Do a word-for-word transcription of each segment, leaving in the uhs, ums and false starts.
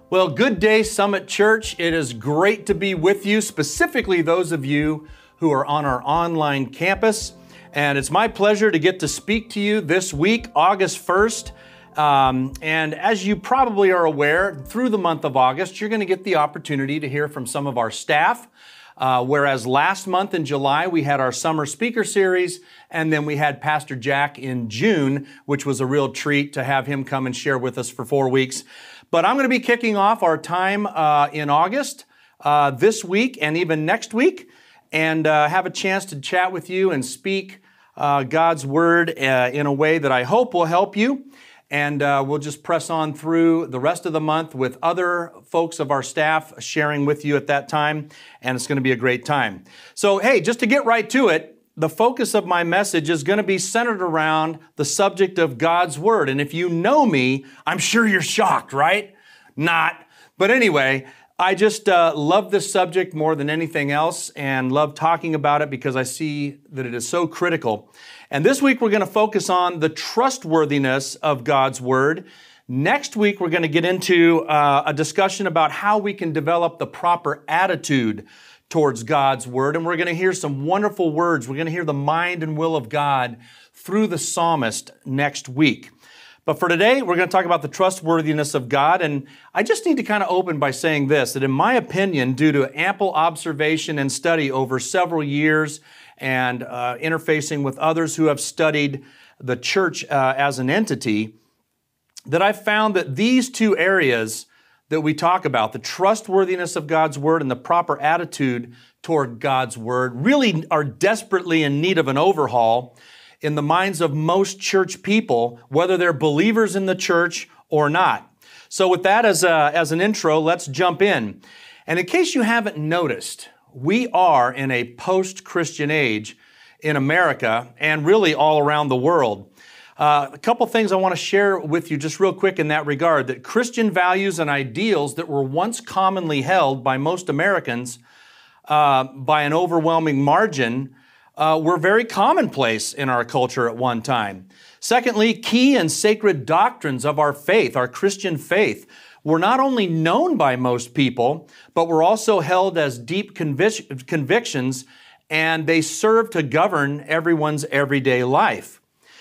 Well, good day, Summit Church. It is great to be with you, specifically those of you who are on our online campus. And it's my pleasure to get to speak to you this week, August first. Um, and as you probably are aware, through the month of August, you're going to get the opportunity to hear from some of our staff. Uh, whereas last month in July, we had our summer speaker series, and then we had Pastor Jack in June, which was a real treat to have him come and share with us for four weeks. But I'm going to be kicking off our time uh, in August uh, this week and even next week, and uh, have a chance to chat with you and speak uh, God's Word uh, in a way that I hope will help you. And uh, we'll just press on through the rest of the month with other folks of our staff sharing with you at that time, and it's going to be a great time. So, hey, just to get right to it, the focus of my message is going to be centered around the subject of God's Word. And if you know me, I'm sure you're shocked, right? Not. But anyway, I just uh, love this subject more than anything else and love talking about it because I see that it is so critical. And this week we're going to focus on the trustworthiness of God's Word. Next week we're going to get into uh, a discussion about how we can develop the proper attitude towards God's Word. And we're going to hear some wonderful words. We're going to hear the mind and will of God through the psalmist next week. But for today, we're going to talk about the trustworthiness of God. And I just need to kind of open by saying this, that in my opinion, due to ample observation and study over several years and uh, interfacing with others who have studied the church uh, as an entity, that I've found that these two areas that we talk about, the trustworthiness of God's Word and the proper attitude toward God's Word, really are desperately in need of an overhaul in the minds of most church people, whether they're believers in the church or not. So with that as, a, as an intro, let's jump in. And in case you haven't noticed, we are in a post-Christian age in America and really all around the world. Uh, a couple things I want to share with you just real quick in that regard, that Christian values and ideals that were once commonly held by most Americans uh, by an overwhelming margin uh, were very commonplace in our culture at one time. Secondly, key and sacred doctrines of our faith, our Christian faith, were not only known by most people, but were also held as deep convic- convictions, and they served to govern everyone's everyday life.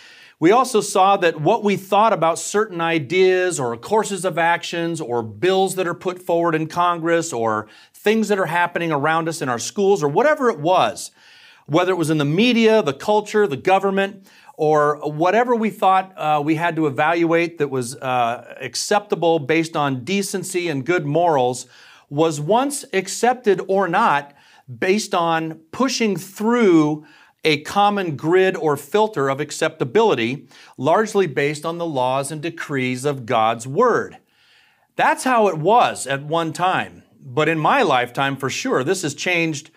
We also saw that what we thought about certain ideas or courses of actions or bills that are put forward in Congress or things that are happening around us in our schools or whatever it was, whether it was in the media, the culture, the government, or whatever we thought uh, we had to evaluate that was uh, acceptable based on decency and good morals, was once accepted or not based on pushing through a common grid or filter of acceptability, largely based on the laws and decrees of God's Word. That's how it was at one time. But in my lifetime, for sure, this has changed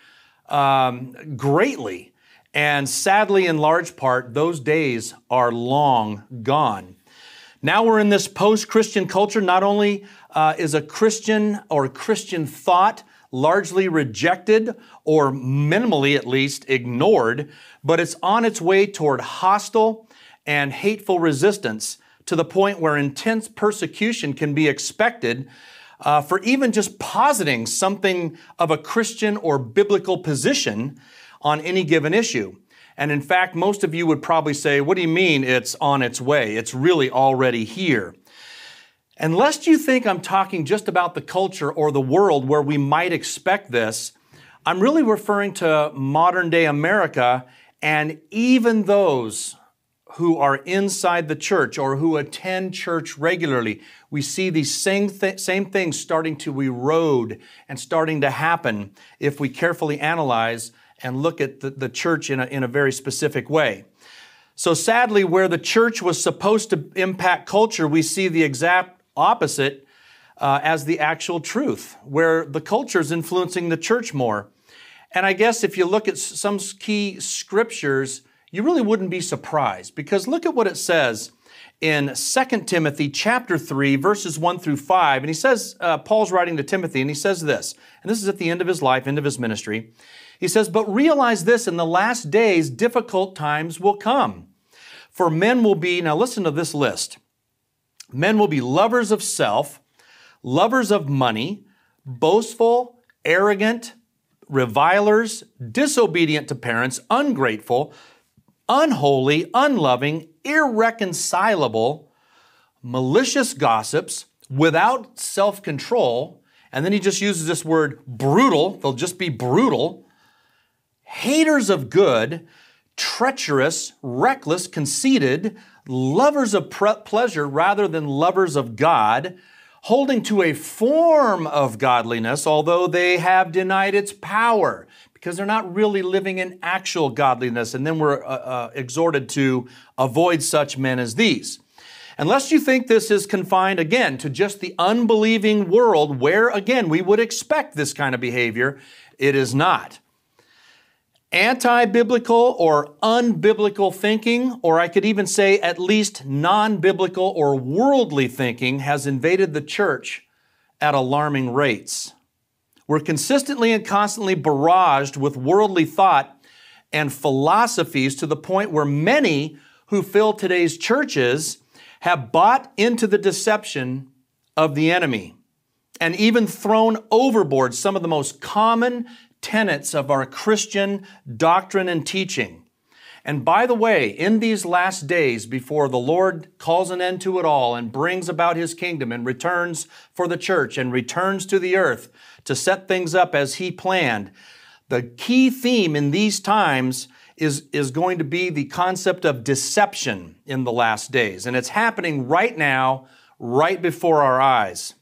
um, greatly. And sadly, in large part, those days are long gone. Now we're in this post-Christian culture. Not only uh, is a Christian or Christian thought largely rejected or minimally at least ignored, but it's on its way toward hostile and hateful resistance to the point where intense persecution can be expected uh, for even just positing something of a Christian or biblical position on any given issue. And in fact, most of you would probably say, what do you mean it's on its way? It's really already here. And lest you think I'm talking just about the culture or the world where we might expect this, I'm really referring to modern day America and even those who are inside the church or who attend church regularly. We see these same, th- same things starting to erode and starting to happen if we carefully analyze and look at the, the church in a, in a very specific way. So sadly, where the church was supposed to impact culture, we see the exact opposite uh, as the actual truth, where the culture is influencing the church more. And I guess if you look at some key scriptures, you really wouldn't be surprised, because look at what it says in Second Timothy chapter three, verses one through five. And he says, uh, Paul's writing to Timothy, and he says this, and this is at the end of his life, end of his ministry. He says, "But realize this, in the last days, difficult times will come. For men will be," now listen to this list, "men will be lovers of self, lovers of money, boastful, arrogant, revilers, disobedient to parents, ungrateful, unholy, unloving, irreconcilable, malicious gossips, without self-control, and then he just uses this word brutal, they'll just be brutal, haters of good, treacherous, reckless, conceited, lovers of pre- pleasure rather than lovers of God, holding to a form of godliness, although they have denied its power, because they're not really living in actual godliness. And then we're uh, uh, exhorted to avoid such men as these. Unless you think this is confined, again, to just the unbelieving world, where, again, we would expect this kind of behavior, it is not. Anti-biblical or unbiblical thinking, or I could even say at least non-biblical or worldly thinking, has invaded the church at alarming rates. We're consistently and constantly barraged with worldly thought and philosophies to the point where many who fill today's churches have bought into the deception of the enemy and even thrown overboard some of the most common tenets of our Christian doctrine and teaching. And by the way, in these last days, before the Lord calls an end to it all and brings about His kingdom and returns for the church and returns to the earth to set things up as He planned, the key theme in these times is, is going to be the concept of deception in the last days. And it's happening right now, right before our eyes.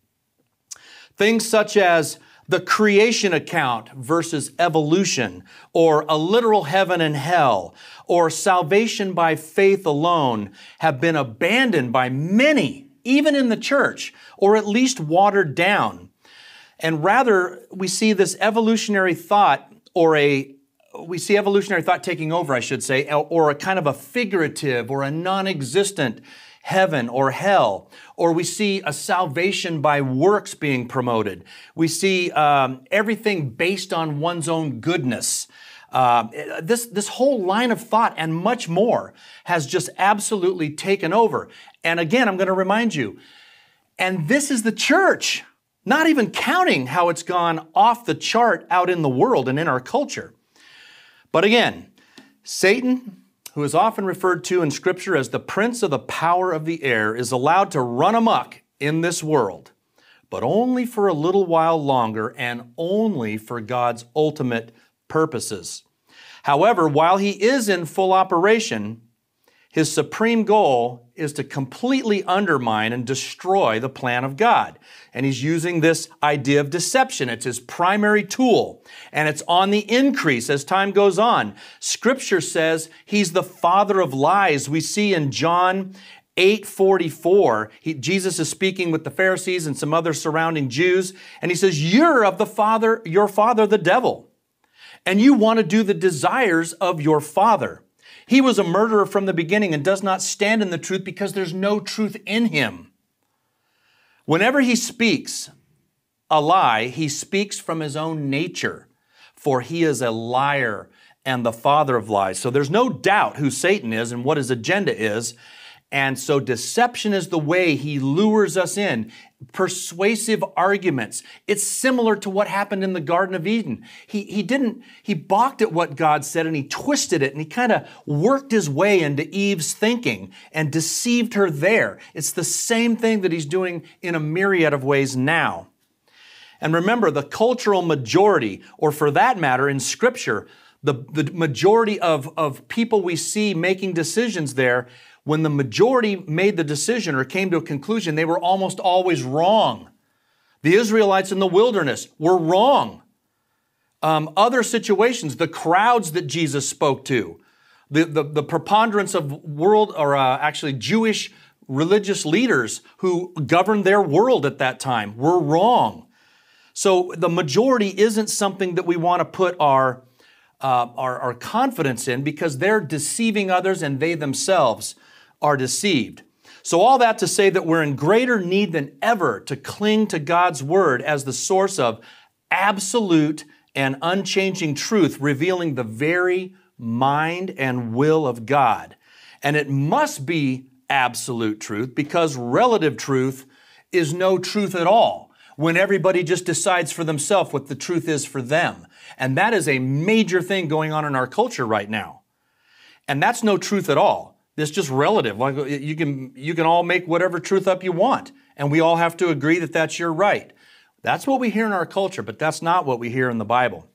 Things such as the creation account versus evolution, or a literal heaven and hell, or salvation by faith alone have been abandoned by many, even in the church, or at least watered down. And rather, we see this evolutionary thought, or a, we see evolutionary thought taking over, I should say, or a kind of a figurative or a non-existent heaven or hell, or we see a salvation by works being promoted. We see um, everything based on one's own goodness. Uh, this, this whole line of thought and much more has just absolutely taken over. And again, I'm going to remind you, and this is the church, not even counting how it's gone off the chart out in the world and in our culture. But again, Satan, who is often referred to in Scripture as the prince of the power of the air, is allowed to run amok in this world, but only for a little while longer and only for God's ultimate purposes. However, while he is in full operation, his supreme goal is to completely undermine and destroy the plan of God. And he's using this idea of deception. It's his primary tool, and it's on the increase as time goes on. Scripture says he's the father of lies. We see in John eight forty-four, he, Jesus is speaking with the Pharisees and some other surrounding Jews, and he says, "You're of the father, your father, the devil, and you want to do the desires of your father. He was a murderer from the beginning and does not stand in the truth because there's no truth in him." Whenever he speaks a lie, he speaks from his own nature, for he is a liar and the father of lies. So there's no doubt who Satan is and what his agenda is. And so deception is the way he lures us in. Persuasive arguments. It's similar to what happened in the Garden of Eden. He, he didn't, he balked at what God said and he twisted it and he kind of worked his way into Eve's thinking and deceived her there. It's the same thing that he's doing in a myriad of ways now. And remember, the cultural majority, or for that matter in Scripture, the, the majority of, of people we see making decisions there, when the majority made the decision or came to a conclusion, they were almost always wrong. The Israelites in the wilderness were wrong. Um, other situations, the crowds that Jesus spoke to, the, the, the preponderance of world, or uh, actually Jewish religious leaders who governed their world at that time were wrong. So the majority isn't something that we want to put our, uh, our, our confidence in, because they're deceiving others and they themselves are deceived. So all that to say that we're in greater need than ever to cling to God's Word as the source of absolute and unchanging truth, revealing the very mind and will of God. And it must be absolute truth, because relative truth is no truth at all, when everybody just decides for themselves what the truth is for them. And that is a major thing going on in our culture right now. And that's no truth at all. It's just relative. Like you can, you can all make whatever truth up you want, and we all have to agree that that's your right. That's what we hear in our culture, but that's not what we hear in the Bible.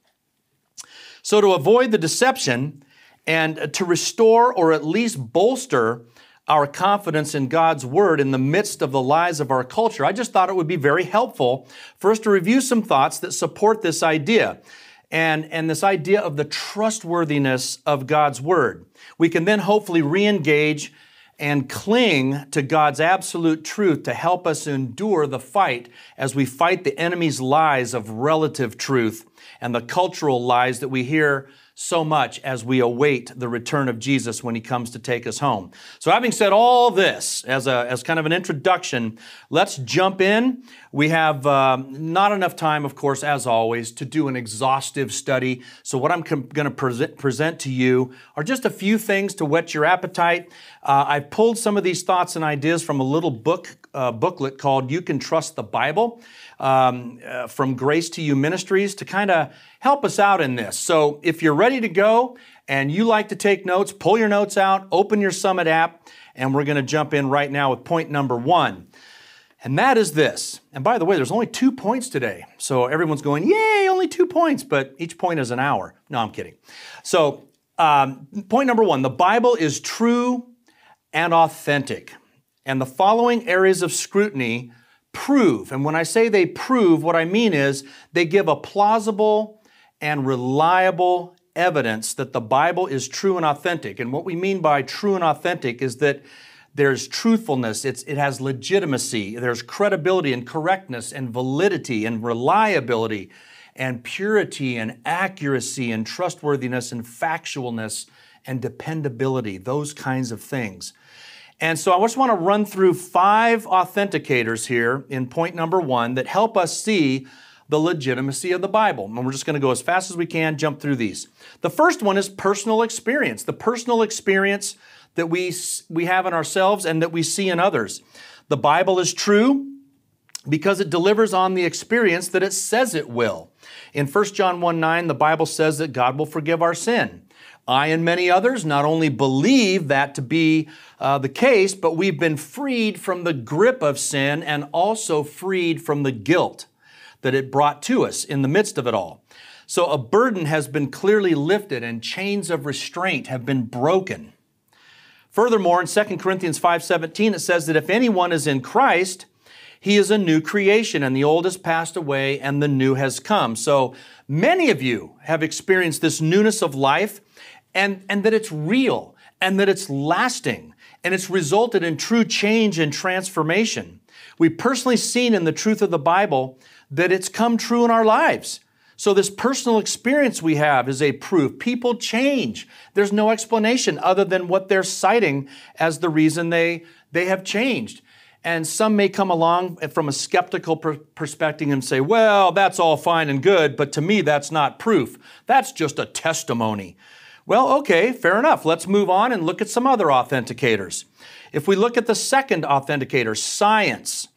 So to avoid the deception and to restore or at least bolster our confidence in God's Word in the midst of the lies of our culture, I just thought it would be very helpful for us to review some thoughts that support this idea and, and this idea of the trustworthiness of God's Word. We can then hopefully re-engage and cling to God's absolute truth to help us endure the fight as we fight the enemy's lies of relative truth and the cultural lies that we hear so much as we await the return of Jesus when He comes to take us home. So having said all this as a as kind of an introduction, let's jump in. We have um, not enough time, of course, as always, to do an exhaustive study. So what I'm com- going to present, present to you are just a few things to whet your appetite. Uh, I've pulled some of these thoughts and ideas from a little book uh, booklet called You Can Trust the Bible. Um, uh, from Grace to You Ministries to kind of help us out in this. So if you're ready to go and you like to take notes, pull your notes out, open your Summit app, and we're going to jump in right now with point number one. And that is this. And by the way, there's only two points today. So everyone's going, yay, only two points, but each point is an hour. No, I'm kidding. So um, point number one, the Bible is true and authentic. And the following areas of scrutiny prove, and when I say they prove, what I mean is they give a plausible and reliable evidence that the Bible is true and authentic. And what we mean by true and authentic is that there's truthfulness, it's, it has legitimacy, there's credibility and correctness and validity and reliability and purity and accuracy and trustworthiness and factualness and dependability, those kinds of things. And so I just want to run through five authenticators here in point number one that help us see the legitimacy of the Bible. And we're just going to go as fast as we can, jump through these. The first one is personal experience, the personal experience that we, we have in ourselves and that we see in others. The Bible is true because it delivers on the experience that it says it will. In First John one nine, the Bible says that God will forgive our sin. I and many others not only believe that to be uh, the case, but we've been freed from the grip of sin and also freed from the guilt that it brought to us in the midst of it all. So a burden has been clearly lifted and chains of restraint have been broken. Furthermore, in Second Corinthians five seventeen, it says that if anyone is in Christ, he is a new creation, and the old has passed away and the new has come. So many of you have experienced this newness of life, and, and that it's real, and that it's lasting, and it's resulted in true change and transformation. We've personally seen in the truth of the Bible that it's come true in our lives. So this personal experience we have is a proof. People change. There's no explanation other than what they're citing as the reason they, they have changed. And some may come along from a skeptical per- perspective and say, well, that's all fine and good, but to me, that's not proof. That's just a testimony. Well, okay, fair enough. Let's move on and look at some other authenticators. If we look at the second authenticator, science,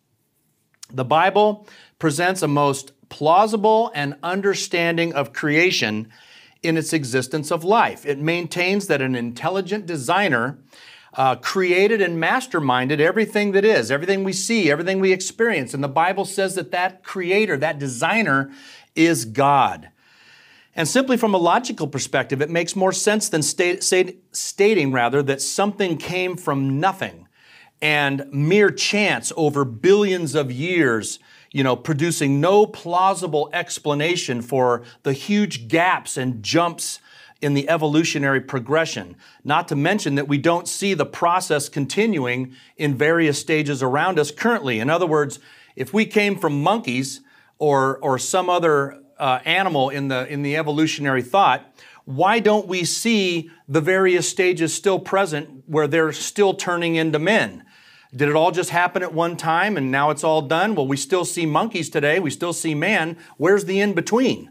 the Bible presents a most plausible and understanding of creation in its existence of life. It maintains that an intelligent designer uh, created and masterminded everything that is, everything we see, everything we experience. And the Bible says that that creator, that designer, is God. And simply from a logical perspective, it makes more sense than state, state, stating rather that something came from nothing and mere chance over billions of years, you know, producing no plausible explanation for the huge gaps and jumps in the evolutionary progression. Not to mention that we don't see the process continuing in various stages around us currently. In other words, if we came from monkeys or, or some other Uh, animal in the in the evolutionary thought, why don't we see the various stages still present where they're still turning into men? Did it all just happen at one time and now it's all done? Well, we still see monkeys today. We still see man. Where's the in-between?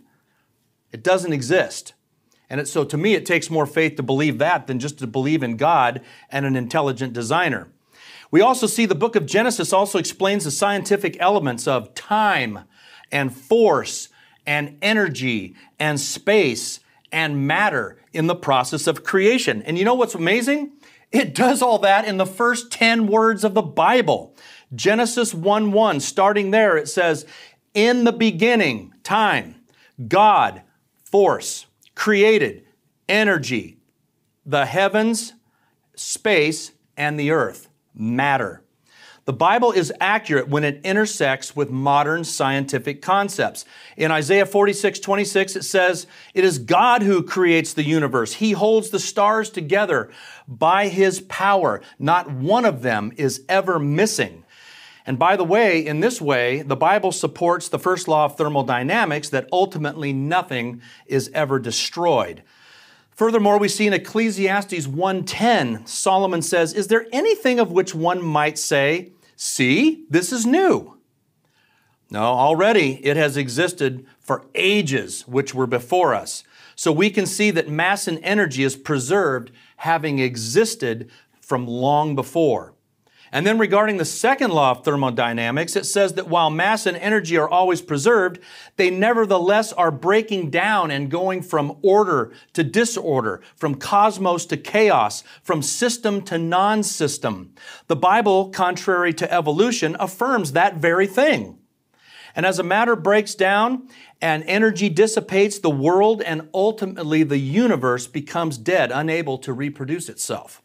It doesn't exist. And it, so to me, it takes more faith to believe that than just to believe in God and an intelligent designer. We also see the book of Genesis also explains the scientific elements of time and force and energy and space and matter in the process of creation. And you know what's amazing? It does all that in the first ten words of the Bible. Genesis one one, starting there, it says, in the beginning, time, God, force, created, energy, the heavens, space, and the earth, matter. The Bible is accurate when it intersects with modern scientific concepts. In Isaiah forty-six twenty-six, it says, it is God who creates the universe. He holds the stars together by His power. Not one of them is ever missing. And by the way, in this way, the Bible supports the first law of thermodynamics that ultimately nothing is ever destroyed. Furthermore, we see in Ecclesiastes one ten, Solomon says, is there anything of which one might say, see, this is new? No, already it has existed for ages which were before us. So we can see that mass and energy is preserved, having existed from long before. And then regarding the second law of thermodynamics, it says that while mass and energy are always preserved, they nevertheless are breaking down and going from order to disorder, from cosmos to chaos, from system to non-system. The Bible, contrary to evolution, affirms that very thing. And as a matter breaks down and energy dissipates, the world and ultimately the universe becomes dead, unable to reproduce itself.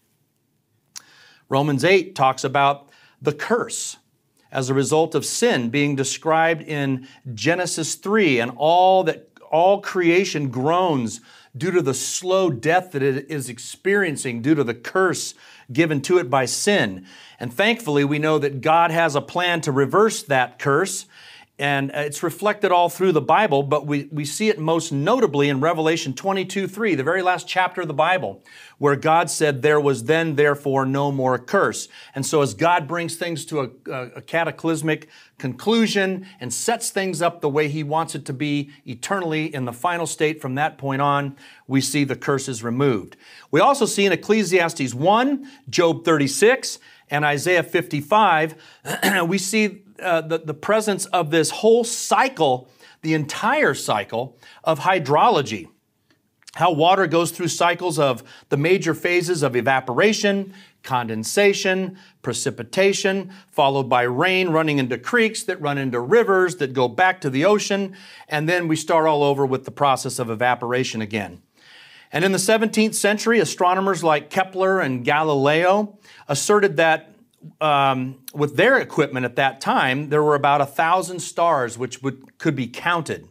Romans eight talks about the curse as a result of sin being described in Genesis three, and all that all creation groans due to the slow death that it is experiencing due to the curse given to it by sin. And thankfully, we know that God has a plan to reverse that curse. And it's reflected all through the Bible, but we, we see it most notably in Revelation twenty-two three, the very last chapter of the Bible, where God said, there was then therefore no more curse. And so as God brings things to a, a cataclysmic conclusion and sets things up the way He wants it to be eternally in the final state from that point on, we see the curses removed. We also see in Ecclesiastes one, Job thirty-six, and Isaiah fifty-five, we see Uh, the, the presence of this whole cycle, the entire cycle of hydrology. How water goes through cycles of the major phases of evaporation, condensation, precipitation, followed by rain running into creeks that run into rivers that go back to the ocean, and then we start all over with the process of evaporation again. And in the seventeenth century, astronomers like Kepler and Galileo asserted that Um, with their equipment at that time, there were about a thousand stars which would, could be counted.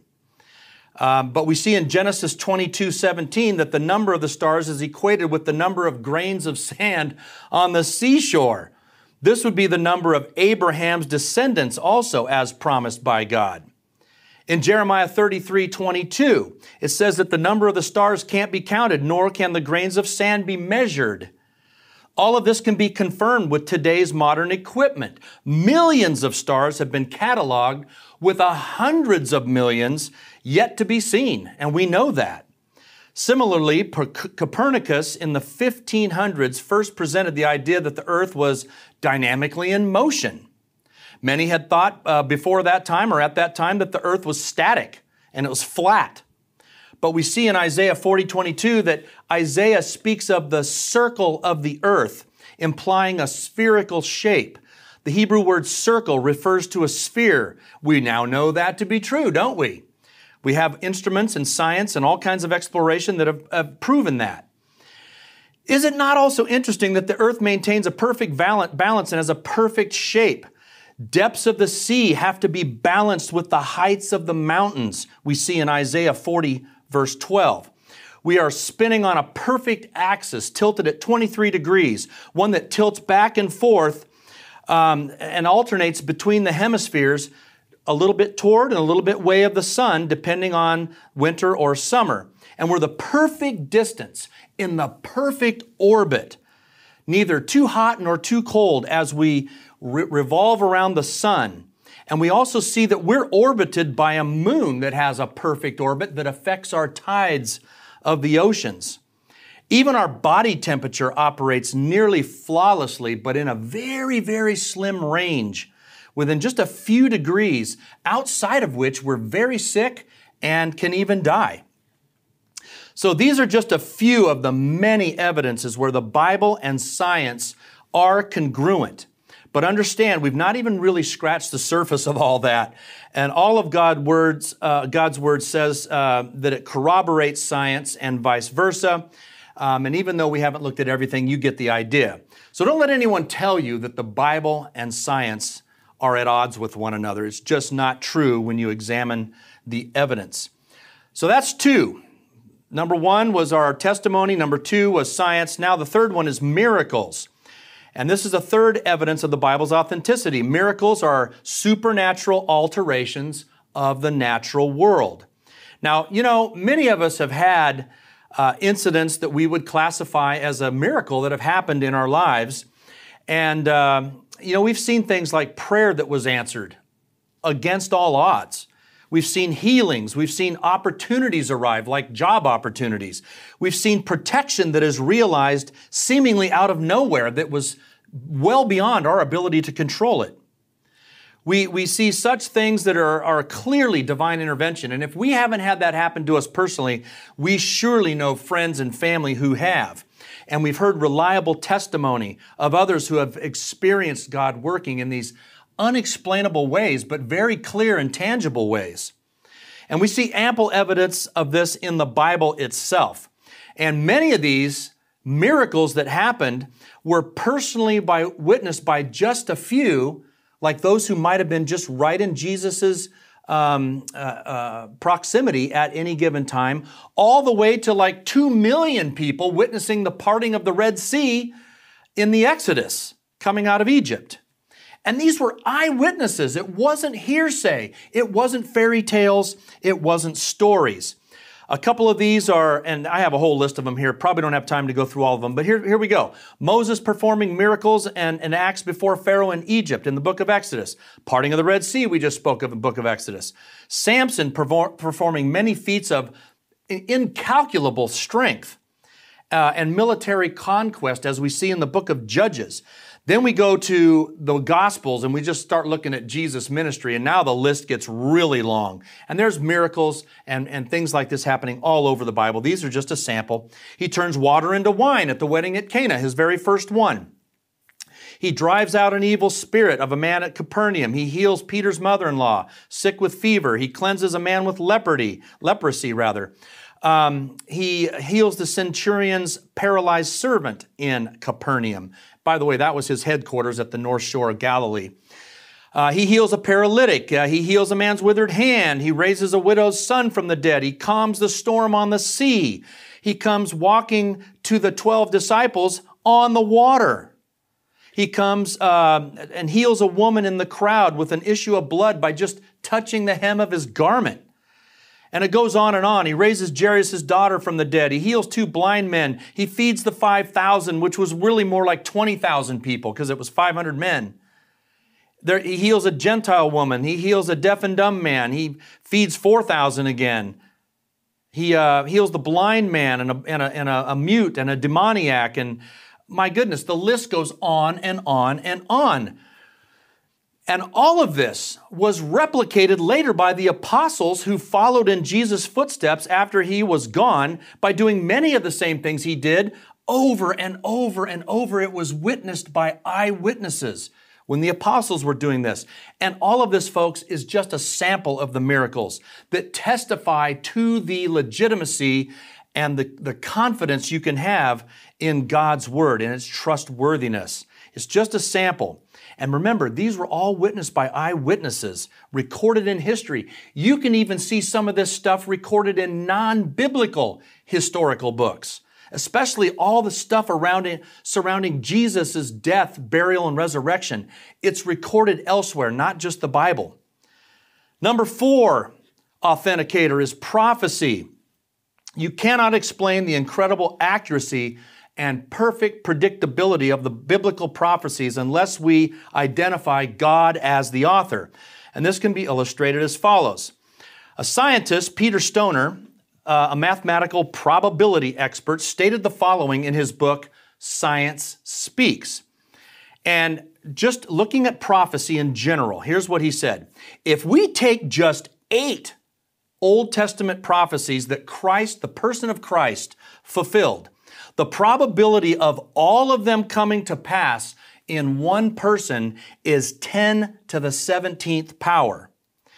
Um, but we see in Genesis twenty-two seventeen that the number of the stars is equated with the number of grains of sand on the seashore. This would be the number of Abraham's descendants also, as promised by God. In Jeremiah thirty-three twenty-two, it says that the number of the stars can't be counted, nor can the grains of sand be measured. All of this can be confirmed with today's modern equipment. Millions of stars have been cataloged with a hundreds of millions yet to be seen, and we know that. Similarly, Copernicus in the fifteen hundreds first presented the idea that the earth was dynamically in motion. Many had thought uh, before that time or at that time that the earth was static and it was flat. But we see in Isaiah forty twenty-two that Isaiah speaks of the circle of the earth, implying a spherical shape. The Hebrew word circle refers to a sphere. We now know that to be true, don't we? We have instruments and science and all kinds of exploration that have, have proven that. Is it not also interesting that the earth maintains a perfect balance and has a perfect shape? Depths of the sea have to be balanced with the heights of the mountains, we see in Isaiah forty, verse twelve. We are spinning on a perfect axis, tilted at twenty-three degrees, one that tilts back and forth um, and alternates between the hemispheres a little bit toward and a little bit way of the sun, depending on winter or summer. And we're the perfect distance in the perfect orbit, neither too hot nor too cold as we re- revolve around the sun. And we also see that we're orbited by a moon that has a perfect orbit that affects our tides of the oceans. Even our body temperature operates nearly flawlessly, but in a very, very slim range, within just a few degrees, outside of which we're very sick and can even die. So these are just a few of the many evidences where the Bible and science are congruent. But understand, we've not even really scratched the surface of all that. And all of God words, uh, God's Word says uh, that it corroborates science and vice versa. Um, and even though we haven't looked at everything, you get the idea. So don't let anyone tell you that the Bible and science are at odds with one another. It's just not true when you examine the evidence. So that's two. Number one was our testimony. Number two was science. Now the third one is miracles. And this is a third evidence of the Bible's authenticity. Miracles are supernatural alterations of the natural world. Now, you know, many of us have had uh, incidents that we would classify as a miracle that have happened in our lives. And, uh, you know, we've seen things like prayer that was answered against all odds. We've seen healings. We've seen opportunities arrive, like job opportunities. We've seen protection that is realized seemingly out of nowhere that was well beyond our ability to control it. We, we see such things that are, are clearly divine intervention. And if we haven't had that happen to us personally, we surely know friends and family who have. And we've heard reliable testimony of others who have experienced God working in these unexplainable ways, but very clear and tangible ways. And we see ample evidence of this in the Bible itself. And many of these miracles that happened were personally by, witnessed by just a few, like those who might have been just right in Jesus's um, uh, uh, proximity at any given time, all the way to like two million people witnessing the parting of the Red Sea in the Exodus coming out of Egypt. And these were eyewitnesses. It wasn't hearsay. It wasn't fairy tales. It wasn't stories. A couple of these are, and I have a whole list of them here. Probably don't have time to go through all of them, but here, here we go. Moses performing miracles and, and acts before Pharaoh in Egypt in the book of Exodus. Parting of the Red Sea, we just spoke of in the book of Exodus. Samson perform, performing many feats of incalculable strength uh, and military conquest, as we see in the book of Judges. Then we go to the Gospels and we just start looking at Jesus' ministry, and now the list gets really long. And there's miracles and, and things like this happening all over the Bible. These are just a sample. He turns water into wine at the wedding at Cana, his very first one. He drives out an evil spirit of a man at Capernaum. He heals Peter's mother-in-law, sick with fever. He cleanses a man with leprosy, leprosy rather. Um, he heals the centurion's paralyzed servant in Capernaum. By the way, that was his headquarters at the North Shore of Galilee. Uh, he heals a paralytic. Uh, he heals a man's withered hand. He raises a widow's son from the dead. He calms the storm on the sea. He comes walking to the twelve disciples on the water. He comes uh, and heals a woman in the crowd with an issue of blood by just touching the hem of his garment. And it goes on and on. He raises Jairus' daughter from the dead. He heals two blind men. He feeds the five thousand, which was really more like twenty thousand people because it was five hundred men. There, he heals a Gentile woman. He heals a deaf and dumb man. He feeds four thousand again. He uh, heals the blind man and, a, and, a, and a, a mute and a demoniac. And my goodness, the list goes on and on and on. And all of this was replicated later by the apostles who followed in Jesus' footsteps after he was gone by doing many of the same things he did over and over and over. It was witnessed by eyewitnesses when the apostles were doing this. And all of this, folks, is just a sample of the miracles that testify to the legitimacy and the, the confidence you can have in God's word and its trustworthiness. It's just a sample. And remember, these were all witnessed by eyewitnesses, recorded in history. You can even see some of this stuff recorded in non-biblical historical books, especially all the stuff around it, surrounding Jesus' death, burial, and resurrection. It's recorded elsewhere, not just the Bible. Number four authenticator is prophecy. You cannot explain the incredible accuracy and perfect predictability of the biblical prophecies unless we identify God as the author. And this can be illustrated as follows. A scientist, Peter Stoner, uh, a mathematical probability expert, stated the following in his book, Science Speaks. And just looking at prophecy in general, here's what he said. If we take just eight Old Testament prophecies that Christ, the person of Christ, fulfilled, the probability of all of them coming to pass in one person is ten to the seventeenth power.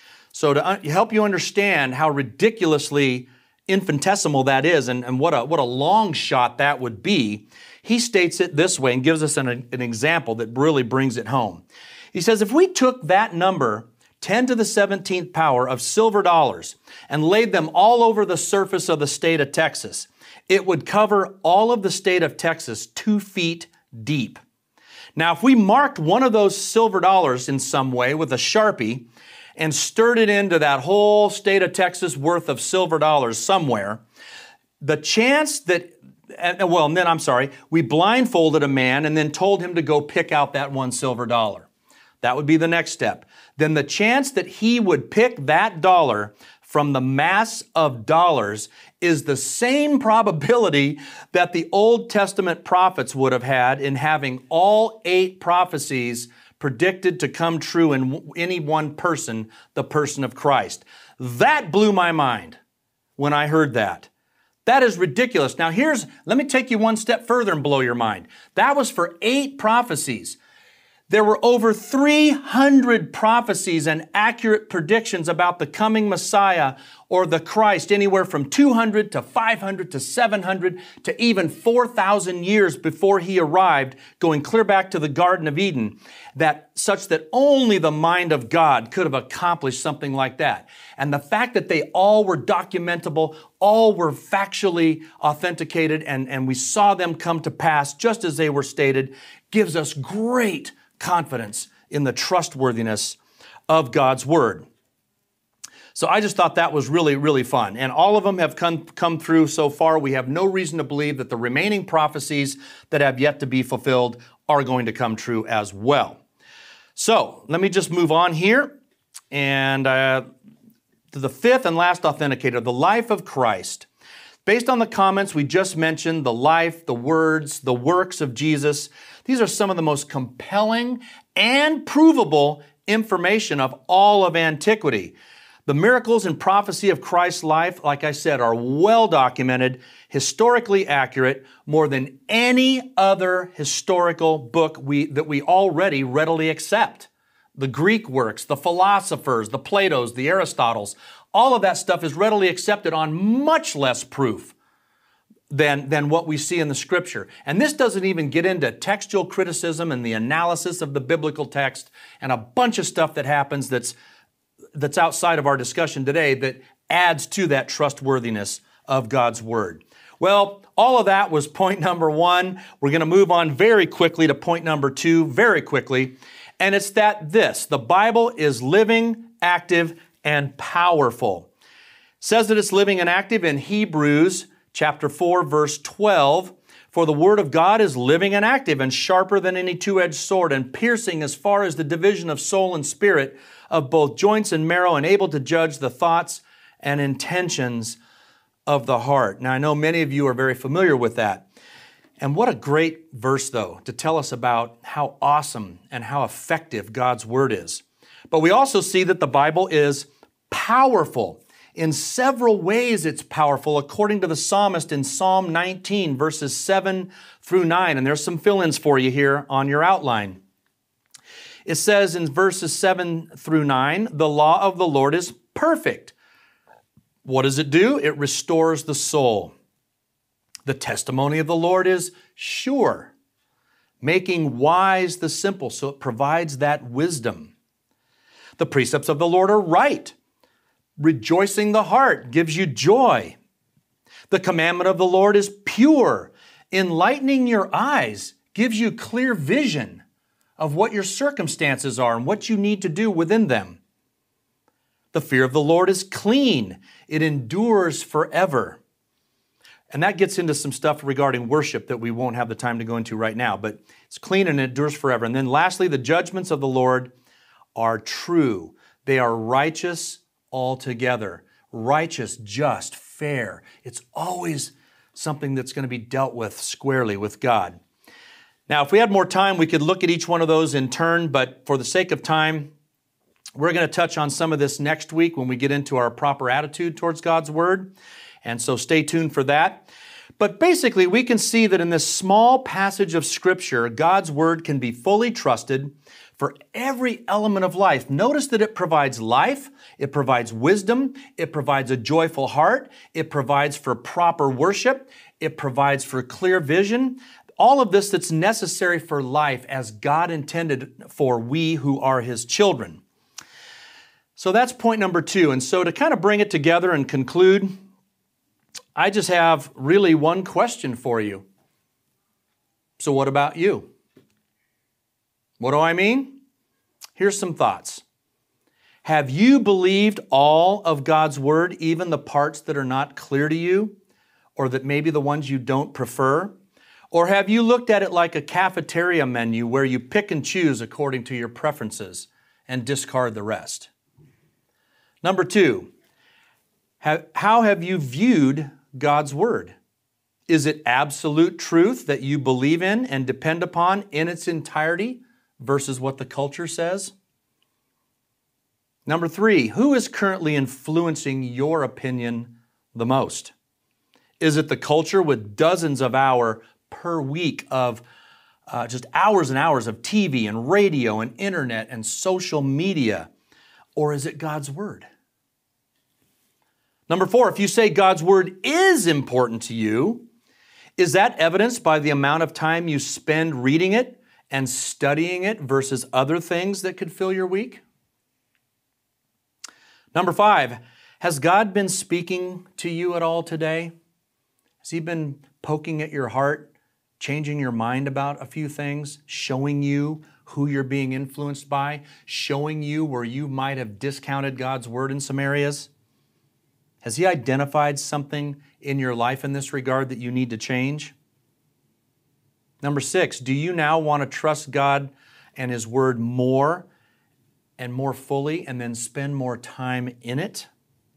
So to un- help you understand how ridiculously infinitesimal that is and, and what a, what a long shot that would be, he states it this way and gives us an, an example that really brings it home. He says, if we took that number, ten to the seventeenth power of silver dollars, and laid them all over the surface of the state of Texas, it would cover all of the state of Texas two feet deep. Now, if we marked one of those silver dollars in some way with a Sharpie and stirred it into that whole state of Texas worth of silver dollars somewhere, the chance that, well, and then I'm sorry, we blindfolded a man and then told him to go pick out that one silver dollar. That would be the next step. Then the chance that he would pick that dollar from the mass of dollars is the same probability that the Old Testament prophets would have had in having all eight prophecies predicted to come true in any one person, the person of Christ. That blew my mind when I heard that. That is ridiculous. Now here's, let me take you one step further and blow your mind. That was for eight prophecies. There were over three hundred prophecies and accurate predictions about the coming Messiah or the Christ, anywhere from two hundred to five hundred to seven hundred to even four thousand years before he arrived, going clear back to the Garden of Eden, that such that only the mind of God could have accomplished something like that. And the fact that they all were documentable, all were factually authenticated, and, and we saw them come to pass just as they were stated, gives us great confidence in the trustworthiness of God's Word. So I just thought that was really, really fun. And all of them have come, come through so far. We have no reason to believe that the remaining prophecies that have yet to be fulfilled are going to come true as well. So let me just move on here. And uh, to the fifth and last authenticator, the life of Christ. Based on the comments we just mentioned, the life, the words, the works of Jesus, these are some of the most compelling and provable information of all of antiquity. The miracles and prophecy of Christ's life, like I said, are well documented, historically accurate, more than any other historical book we, that we already readily accept. The Greek works, the philosophers, the Platos, the Aristotles, all of that stuff is readily accepted on much less proof than, than what we see in the Scripture. And this doesn't even get into textual criticism and the analysis of the biblical text and a bunch of stuff that happens that's, that's outside of our discussion today that adds to that trustworthiness of God's Word. Well, all of that was point number one. We're going to move on very quickly to point number two, very quickly. And it's that this, the Bible is living, active, and powerful. It says that it's living and active in Hebrews chapter four, verse twelve. For the word of God is living and active and sharper than any two-edged sword and piercing as far as the division of soul and spirit, of both joints and marrow, and able to judge the thoughts and intentions of the heart. Now, I know many of you are very familiar with that. And what a great verse, though, to tell us about how awesome and how effective God's Word is. But we also see that the Bible is powerful. In several ways it's powerful, according to the psalmist in Psalm nineteen, verses seven through nine. And there's some fill-ins for you here on your outline. It says in verses seven through nine, the law of the Lord is perfect. What does it do? It restores the soul. The testimony of the Lord is sure, making wise the simple, so it provides that wisdom. The precepts of the Lord are right, rejoicing the heart gives you joy. The commandment of the Lord is pure, enlightening your eyes, gives you clear vision of what your circumstances are and what you need to do within them. The fear of the Lord is clean, it endures forever. And that gets into some stuff regarding worship that we won't have the time to go into right now, but it's clean and it endures forever. And then lastly, the judgments of the Lord are true. They are righteous altogether. righteous, just, fair. It's always something that's going to be dealt with squarely with God. Now, if we had more time, we could look at each one of those in turn, but for the sake of time, we're going to touch on some of this next week when we get into our proper attitude towards God's Word, and so stay tuned for that. But basically, we can see that in this small passage of Scripture, God's Word can be fully trusted for every element of life. Notice that it provides life, it provides wisdom, it provides a joyful heart, it provides for proper worship, it provides for clear vision. All of this that's necessary for life as God intended for we who are His children. So that's point number two. And so to kind of bring it together and conclude, I just have really one question for you. So what about you? What do I mean? Here's some thoughts. Have you believed all of God's Word, even the parts that are not clear to you, or that maybe the ones you don't prefer? Or have you looked at it like a cafeteria menu where you pick and choose according to your preferences and discard the rest? Number two, how have you viewed God's Word? Is it absolute truth that you believe in and depend upon in its entirety versus what the culture says? Number three, who is currently influencing your opinion the most? Is it the culture with dozens of hours per week of uh, just hours and hours of T V and radio and internet and social media? Or is it God's Word? Number four, if you say God's Word is important to you, is that evidenced by the amount of time you spend reading it and studying it versus other things that could fill your week? Number five, has God been speaking to you at all today? Has He been poking at your heart, changing your mind about a few things, showing you who you're being influenced by, showing you where you might have discounted God's Word in some areas? Has He identified something in your life in this regard that you need to change? Number six, do you now want to trust God and His Word more and more fully and then spend more time in it?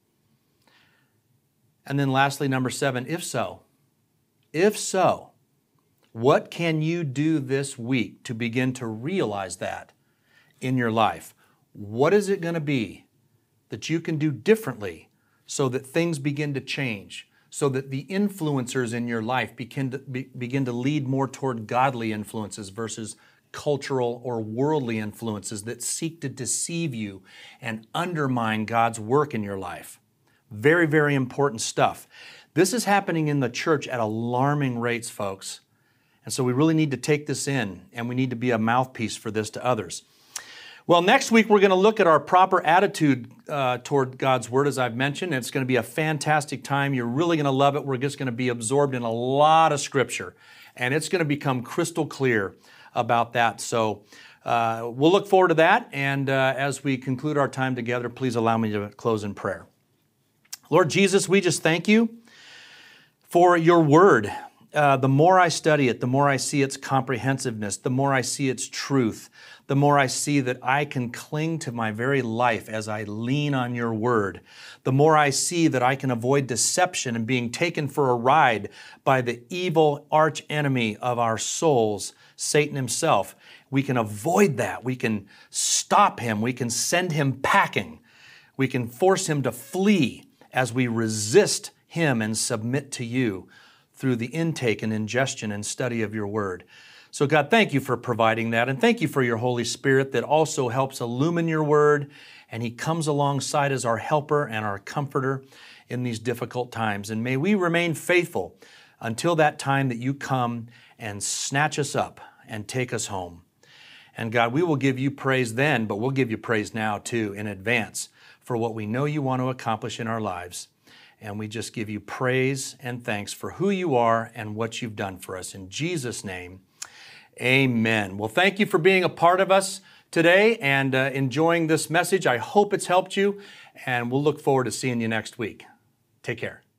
And then lastly, number seven, if so, if so, what can you do this week to begin to realize that in your life? What is it going to be that you can do differently so that things begin to change, so that the influencers in your life begin to, be, begin to lead more toward godly influences versus cultural or worldly influences that seek to deceive you and undermine God's work in your life? Very, very important stuff. This is happening in the church at alarming rates, folks. And so we really need to take this in, and we need to be a mouthpiece for this to others. Well, next week we're going to look at our proper attitude uh, toward God's Word, as I've mentioned. It's going to be a fantastic time. You're really going to love it. We're just going to be absorbed in a lot of Scripture, and it's going to become crystal clear about that. So uh, we'll look forward to that, and uh, as we conclude our time together, please allow me to close in prayer. Lord Jesus, we just thank You for Your Word. Uh, the more I study it, the more I see its comprehensiveness, the more I see its truth, the more I see that I can cling to my very life as I lean on Your Word, the more I see that I can avoid deception and being taken for a ride by the evil arch enemy of our souls, Satan himself. We can avoid that. We can stop him. We can send him packing. We can force him to flee as we resist him and submit to You through the intake and ingestion and study of Your Word. So God, thank You for providing that, and thank You for Your Holy Spirit that also helps illumine Your Word, and He comes alongside as our helper and our comforter in these difficult times. And may we remain faithful until that time that You come and snatch us up and take us home. And God, we will give You praise then, but we'll give You praise now too in advance for what we know You want to accomplish in our lives. And we just give You praise and thanks for who You are and what You've done for us. In Jesus' name, amen. Well, thank you for being a part of us today and uh, enjoying this message. I hope it's helped you, and we'll look forward to seeing you next week. Take care.